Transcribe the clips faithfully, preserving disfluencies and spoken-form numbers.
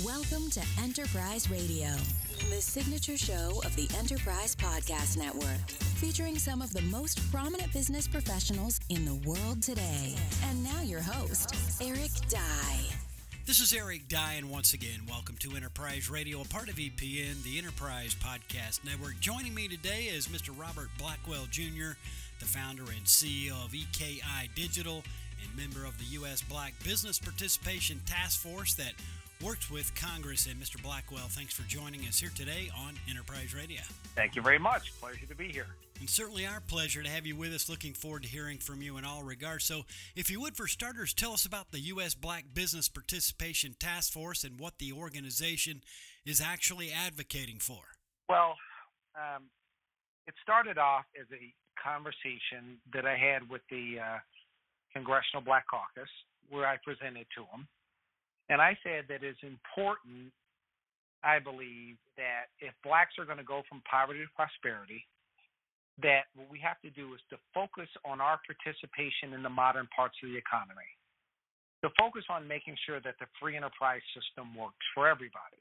Welcome to Enterprise Radio, the signature show of the Enterprise Podcast Network, featuring some of the most prominent business professionals in the world today. And now your host, Eric Dye. This is Eric Dye, and once again, welcome to Enterprise Radio, a part of E P N, the Enterprise Podcast Network. Joining me today is Mister Robert Blackwell, Junior, the founder and C E O of E K I Digital and member of the U S Black Business Participation Task Force that works with Congress. And Mister Blackwell, thanks for joining us here today on Enterprise Radio. Thank you very much. Pleasure to be here. And certainly our pleasure to have you with us. Looking forward to hearing from you in all regards. So if you would, for starters, tell us about the U S Black Business Participation Task Force and what the organization is actually advocating for. Well, um, it started off as a conversation that I had with the uh, Congressional Black Caucus, where I presented to them. And I said that it's important, I believe, that if blacks are going to go from poverty to prosperity, that what we have to do is to focus on our participation in the modern parts of the economy, to focus on making sure that the free enterprise system works for everybody.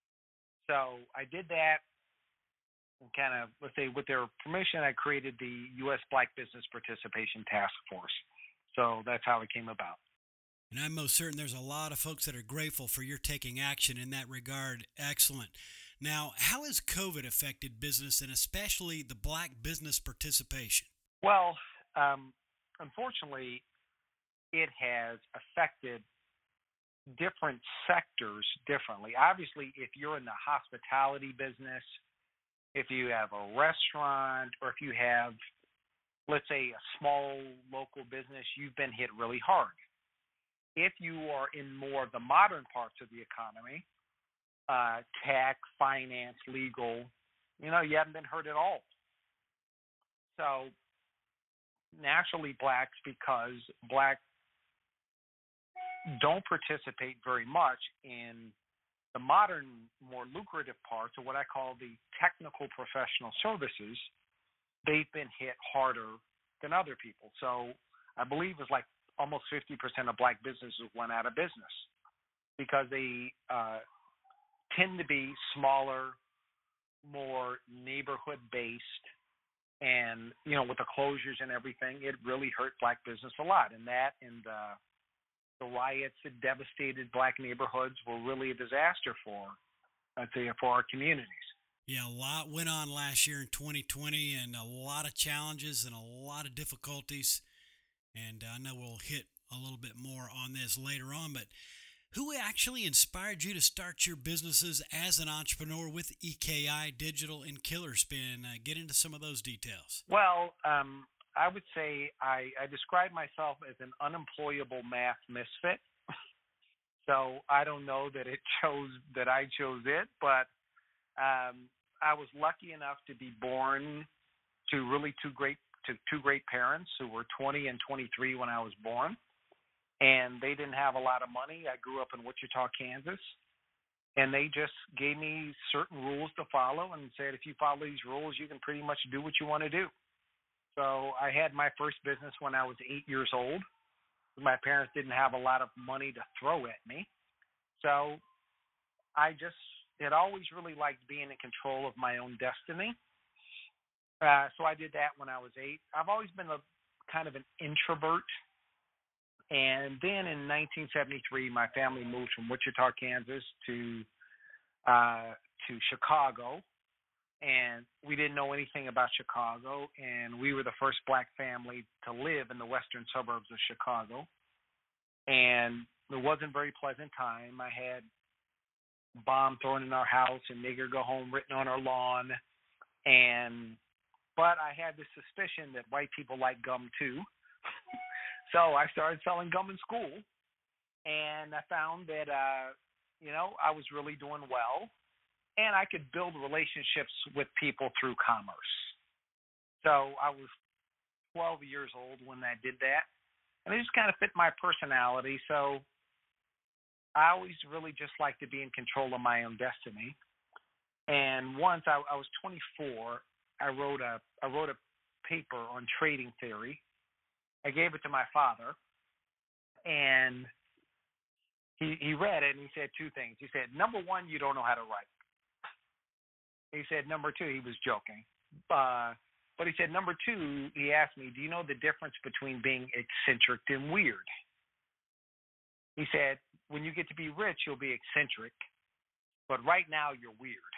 So I did that, and kind of, let's say, with their permission, I created the U S Black Business Participation Task Force. So that's how it came about. And I'm most certain there's a lot of folks that are grateful for your taking action in that regard. Excellent. Now, how has COVID affected business and especially the black business participation? Well, um, unfortunately, it has affected different sectors differently. Obviously, if you're in the hospitality business, if you have a restaurant, or if you have, let's say, a small local business, you've been hit really hard. If you are in more of the modern parts of the economy, uh, tech, finance, legal, you know, you haven't been hurt at all. So naturally, blacks, because black don't participate very much in the modern, more lucrative parts, or what I call the technical professional services, they've been hit harder than other people. So I believe it's like almost fifty percent of black businesses went out of business because they uh, tend to be smaller, more neighborhood-based, and, you know, with the closures and everything, it really hurt black business a lot. And that and uh, the riots that devastated black neighborhoods were really a disaster for, I'd say, for our communities. Yeah, a lot went on last year in twenty twenty, and a lot of challenges and a lot of difficulties. And I know we'll hit a little bit more on this later on, but who actually inspired you to start your businesses as an entrepreneur with E K I Digital and Killerspin? Uh, get into some of those details. Well, um, I would say I, I describe myself as an unemployable math misfit. So I don't know that it chose that I chose it, but um, I was lucky enough to be born to really two great to two great parents who were twenty and twenty-three when I was born, and they didn't have a lot of money. I grew up in Wichita, Kansas, and they just gave me certain rules to follow and said, if you follow these rules, you can pretty much do what you want to do. So I had my first business when I was eight years old. My parents didn't have a lot of money to throw at me, so I just had always really liked being in control of my own destiny. Uh, so I did that when I was eight. I've always been a kind of an introvert. And then in nineteen seventy-three, my family moved from Wichita, Kansas to uh, to Chicago. And we didn't know anything about Chicago. And we were the first black family to live in the western suburbs of Chicago. And it wasn't a very pleasant time. I had bomb thrown in our house and nigger go home written on our lawn. And But I had this suspicion that white people like gum too. So I started selling gum in school. And I found that, uh, you know, I was really doing well. And I could build relationships with people through commerce. So I was twelve years old when I did that. And it just kind of fit my personality. So I always really just like to be in control of my own destiny. And once I, I was twenty-four, I wrote a I wrote a paper on trading theory. I gave it to my father, and he, he read it and he said two things. He said, number one, you don't know how to write. He said, number two, he was joking. Uh, but he said, number two, he asked me, do you know the difference between being eccentric and weird? He said, when you get to be rich, you'll be eccentric, but right now you're weird.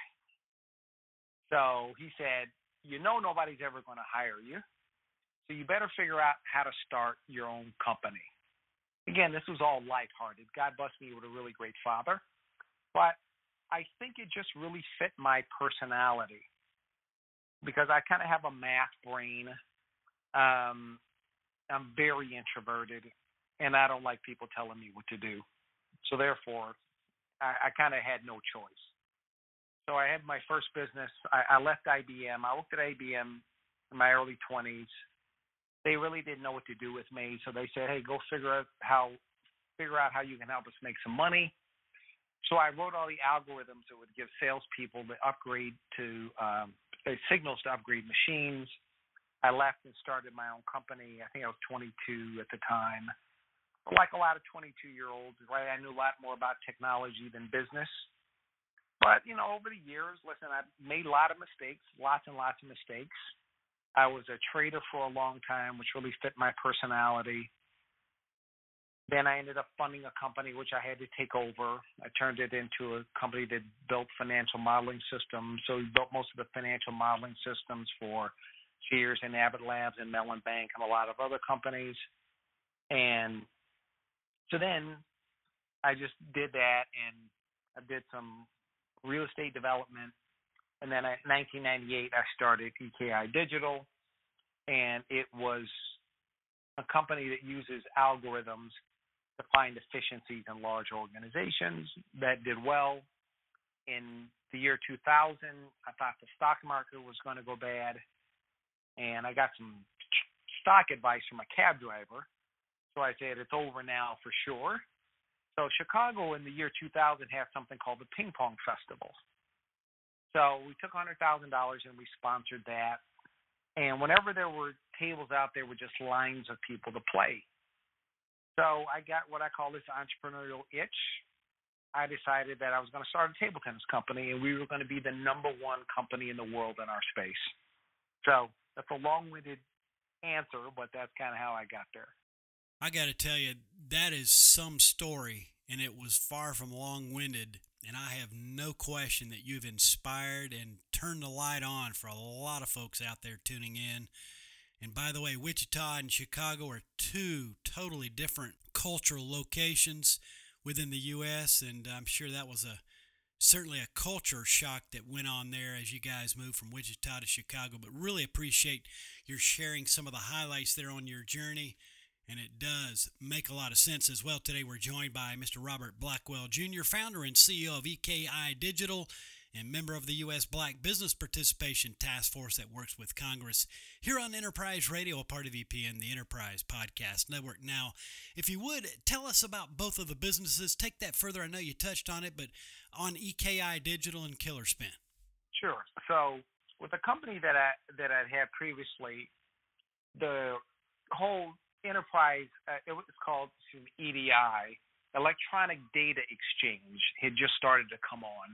So he said, you know nobody's ever going to hire you, so you better figure out how to start your own company. Again, this was all lighthearted. God bless me with a really great father, but I think it just really fit my personality because I kind of have a math brain. Um, I'm very introverted, and I don't like people telling me what to do. So therefore, I, I kind of had no choice. So I had my first business. I, I left I B M. I worked at I B M in my early twenties. They really didn't know what to do with me, so they said, "Hey, go figure out how figure out how you can help us make some money." So I wrote all the algorithms that would give salespeople the upgrade to um, signals to upgrade machines. I left and started my own company. I think I was twenty-two at the time. Like a lot of twenty-two-year-olds, right? I knew a lot more about technology than business. But, you know, over the years, listen, I made a lot of mistakes, lots and lots of mistakes. I was a trader for a long time, which really fit my personality. Then I ended up funding a company which I had to take over. I turned it into a company that built financial modeling systems. So we built most of the financial modeling systems for Sears and Abbott Labs and Mellon Bank and a lot of other companies. And so then I just did that, and I did some real estate development. And then in nineteen ninety-eight, I started E K I Digital, and it was a company that uses algorithms to find efficiencies in large organizations. That did well. In the year two thousand, I thought the stock market was going to go bad, and I got some stock advice from a cab driver. So I said, it's over now for sure. So Chicago in the year two thousand had something called the Ping Pong Festival. So we took one hundred thousand dollars and we sponsored that. And whenever there were tables out, there were just lines of people to play. So I got what I call this entrepreneurial itch. I decided that I was going to start a table tennis company, and we were going to be the number one company in the world in our space. So that's a long-winded answer, but that's kind of how I got there. I got to tell you, that is some story, and it was far from long-winded, and I have no question that you've inspired and turned the light on for a lot of folks out there tuning in. And by the way, Wichita and Chicago are two totally different cultural locations within the U S, and I'm sure that was a certainly a culture shock that went on there as you guys moved from Wichita to Chicago. But really appreciate your sharing some of the highlights there on your journey. And it does make a lot of sense as well. Today we're joined by Mister Robert Blackwell, Junior, founder and C E O of E K I Digital and member of the U S Black Business Participation Task Force that works with Congress here on Enterprise Radio, a part of E P N, the Enterprise Podcast Network. Now, if you would, tell us about both of the businesses. Take that further. I know you touched on it, but on E K I Digital and Killer Spin. Sure. So with the company that I that I had previously, the whole enterprise, uh, it was called E D I, Electronic Data Exchange, had just started to come on.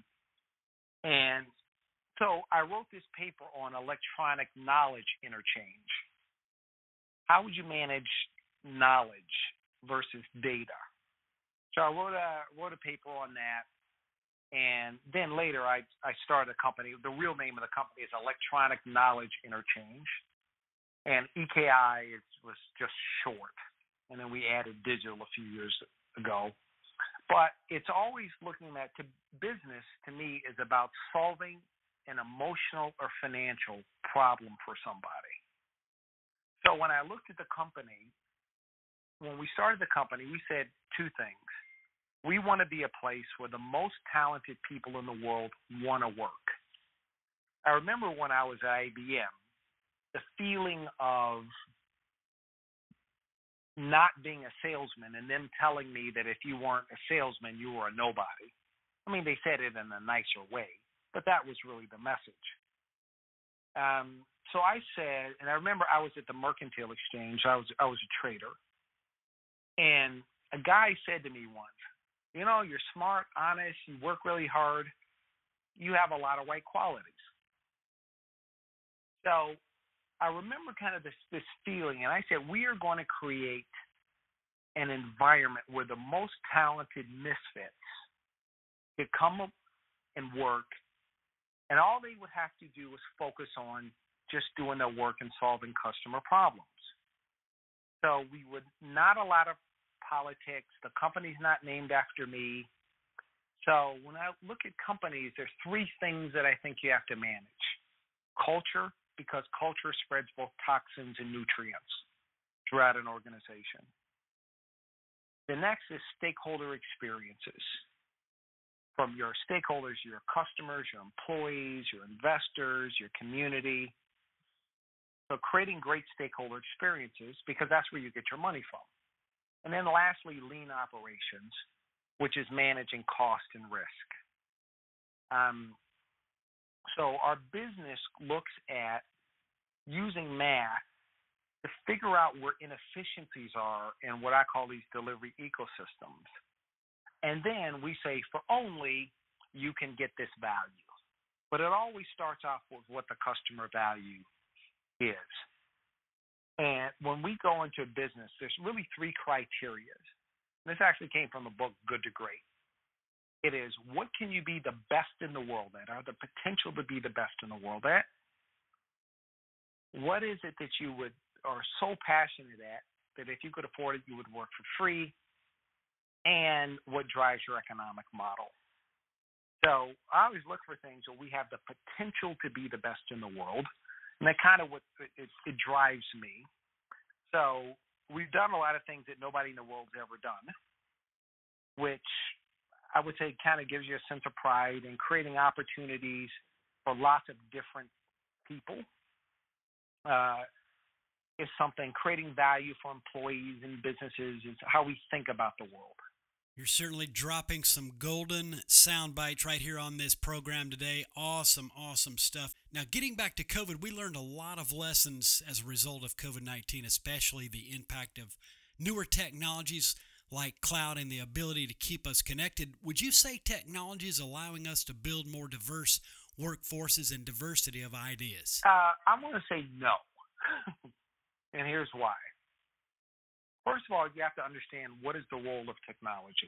And so I wrote this paper on electronic knowledge interchange. How would you manage knowledge versus data? So I wrote a wrote a paper on that. And then later I, I started a company. The real name of the company is Electronic Knowledge Interchange. And E K I is, was just short. And then we added digital a few years ago. But it's always looking at to business, to me, is about solving an emotional or financial problem for somebody. So when I looked at the company, when we started the company, we said two things. We want to be a place where the most talented people in the world want to work. I remember when I was at I B M, the feeling of not being a salesman and them telling me that if you weren't a salesman, you were a nobody. I mean, they said it in a nicer way, but that was really the message. Um, so I said, and I remember I was at the Mercantile Exchange. I was I was a trader, and a guy said to me once, you know, you're smart, honest, you work really hard, you have a lot of right qualities. So I remember kind of this, this feeling, and I said, we are going to create an environment where the most talented misfits could come up and work, and all they would have to do was focus on just doing their work and solving customer problems. So we would not a lot of politics. The company's not named after me. So when I look at companies, there's three things that I think you have to manage. Culture, because culture spreads both toxins and nutrients throughout an organization. The next is stakeholder experiences. From your stakeholders, your customers, your employees, your investors, your community. So creating great stakeholder experiences, because that's where you get your money from. And then lastly, lean operations, which is managing cost and risk. Um, so our business looks at using math to figure out where inefficiencies are in what I call these delivery ecosystems. And then we say, for only you can get this value. But it always starts off with what the customer value is. And when we go into a business, there's really three criteria. This actually came from the book Good to Great. It is, what can you be the best in the world at, or the potential to be the best in the world at? What is it that you would are so passionate at that if you could afford it, you would work for free? And what drives your economic model? So I always look for things where we have the potential to be the best in the world. And that kind of what it, it drives me. So we've done a lot of things that nobody in the world's ever done, which I would say kind of gives you a sense of pride in creating opportunities for lots of different people. Uh, is something, creating value for employees and businesses is how we think about the world. You're certainly dropping some golden sound bites right here on this program today. Awesome, awesome stuff. Now, getting back to COVID, we learned a lot of lessons as a result of COVID nineteen, especially the impact of newer technologies like cloud and the ability to keep us connected. Would you say technology is allowing us to build more diverse workforces and diversity of ideas? Uh, I'm going to say no. And here's why. First of all, you have to understand what is the role of technology.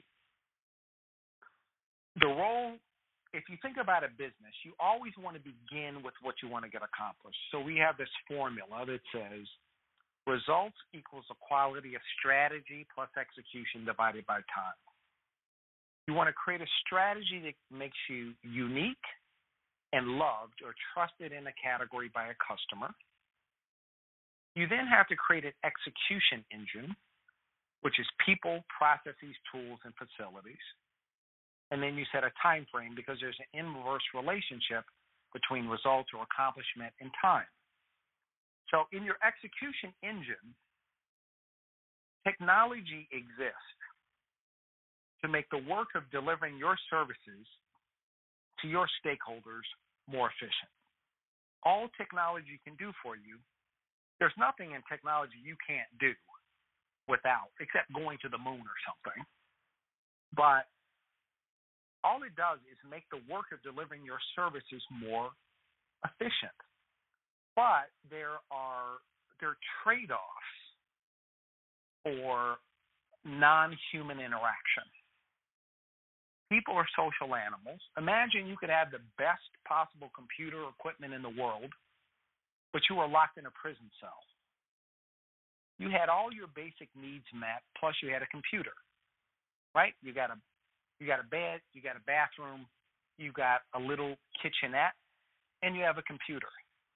The role, if you think about a business, you always want to begin with what you want to get accomplished. So we have this formula that says results equals the quality of strategy plus execution divided by time. You want to create a strategy that makes you unique and loved or trusted in a category by a customer. You then have to create an execution engine, which is people, processes, tools, and facilities. And then you set a time frame because there's an inverse relationship between results or accomplishment and time. So in your execution engine, technology exists to make the work of delivering your services to your stakeholders more efficient. All technology can do for you, there's nothing in technology you can't do without, except going to the moon or something. But all it does is make the work of delivering your services more efficient. But there are there are trade-offs for non-human interaction. People are social animals. Imagine you could have the best possible computer equipment in the world, but you were locked in a prison cell. You had all your basic needs met, plus you had a computer, right? You got a you got a bed, you got a bathroom, you got a little kitchenette, and you have a computer.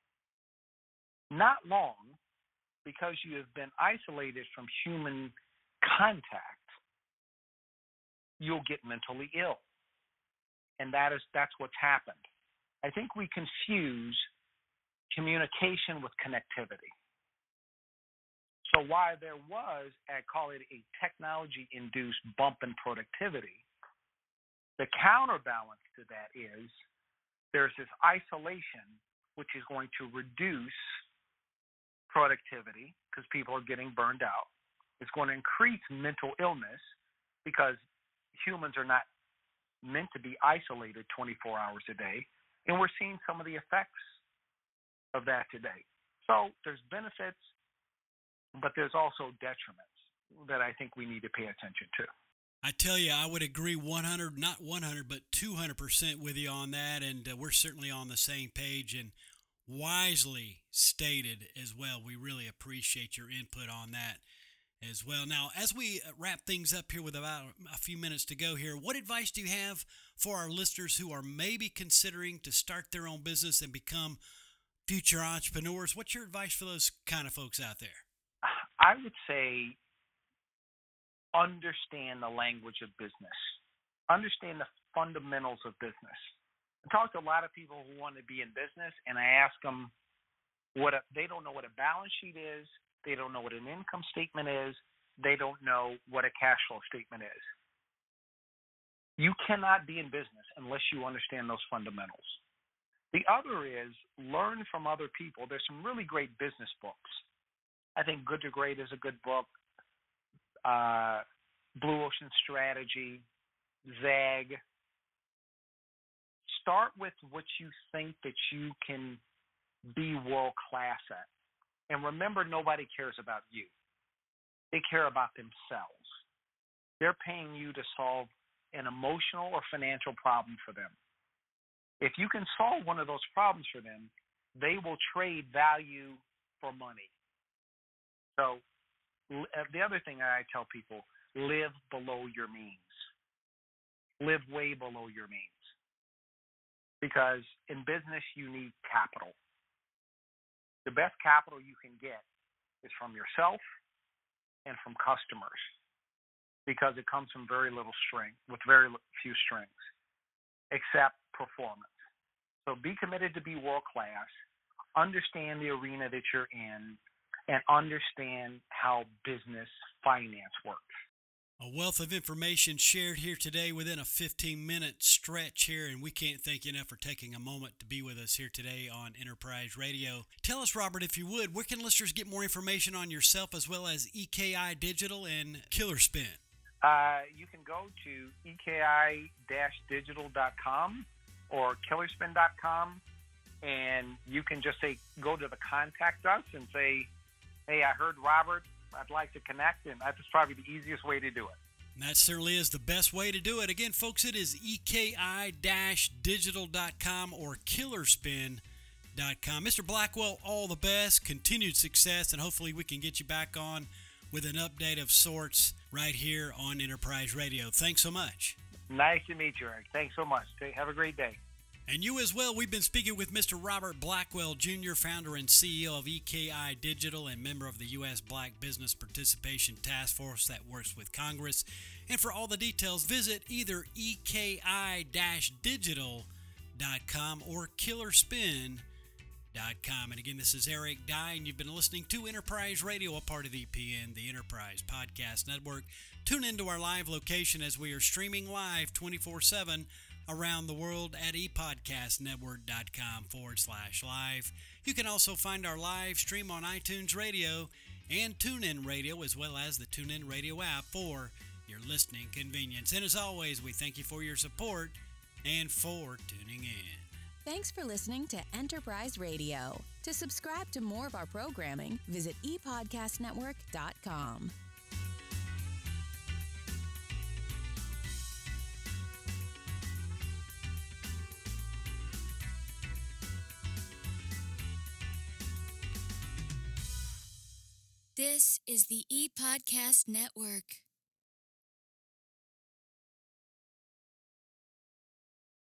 Not long, because you have been isolated from human contact, you'll get mentally ill. And that is that's what's happened. I think we confuse communication with connectivity. So while there was, I call it a technology-induced bump in productivity, the counterbalance to that is there's this isolation which is going to reduce productivity because people are getting burned out. It's going to increase mental illness because humans are not meant to be isolated twenty-four hours a day, and we're seeing some of the effects of that today. So there's benefits, but there's also detriments that I think we need to pay attention to. I tell you, I would agree one hundred, not one hundred, but two hundred percent with you on that, and uh, we're certainly on the same page and wisely stated as well. We really appreciate your input on that as well. Now, as we wrap things up here with about a few minutes to go here, what advice do you have for our listeners who are maybe considering to start their own business and become future entrepreneurs? What's your advice for those kind of folks out there? I would say understand the language of business. Understand the fundamentals of business. I talk to a lot of people who want to be in business, and I ask them what a, they don't know what a balance sheet is. They don't know what an income statement is. They don't know what a cash flow statement is. You cannot be in business unless you understand those fundamentals. The other is learn from other people. There's some really great business books. I think Good to Great is a good book. Uh, Blue Ocean Strategy, Zag. Start with what you think that you can be world class at. And remember, nobody cares about you. They care about themselves. They're paying you to solve an emotional or financial problem for them. If you can solve one of those problems for them, they will trade value for money. So the other thing I tell people, live below your means. Live way below your means. Because in business, you need capital. The best capital you can get is from yourself and from customers, because it comes from very little string, with very few strings, except performance. So be committed to be world class, understand the arena that you're in, and understand how business finance works. A wealth of information shared here today within a fifteen-minute stretch here, and we can't thank you enough for taking a moment to be with us here today on Enterprise Radio. Tell us, Robert, if you would, where can listeners get more information on yourself as well as E K I Digital and Killer Spin? Uh, you can go to E K I digital dot com or killer spin dot com, and you can just say, go to the contact us and say, hey, I heard Robert, I'd like to connect, and that's probably the easiest way to do it. And that certainly is the best way to do it. Again, folks, it is E K I digital dot com or killer spin dot com. Mister Blackwell, all the best, continued success, and hopefully we can get you back on with an update of sorts right here on Enterprise Radio. Thanks so much. Nice to meet you, Eric. Thanks so much. Have a great day. And you as well. We've been speaking with Mister Robert Blackwell, Junior, founder and C E O of E K I Digital and member of the U S Black Business Participation Task Force that works with Congress. And for all the details, visit either E K I digital dot com or killer spin dot com. And again, this is Eric Dye, and you've been listening to Enterprise Radio, a part of E P N, the Enterprise Podcast Network. Tune into our live location as we are streaming live twenty-four seven around the world at epodcastnetwork.com forward slash live. You can also find our live stream on iTunes Radio and TuneIn Radio, as well as the TuneIn Radio app for your listening convenience. And as always, we thank you for your support and for tuning in. Thanks for listening to Enterprise Radio. To subscribe to more of our programming, visit e podcast network dot com. This is the ePodcast Network.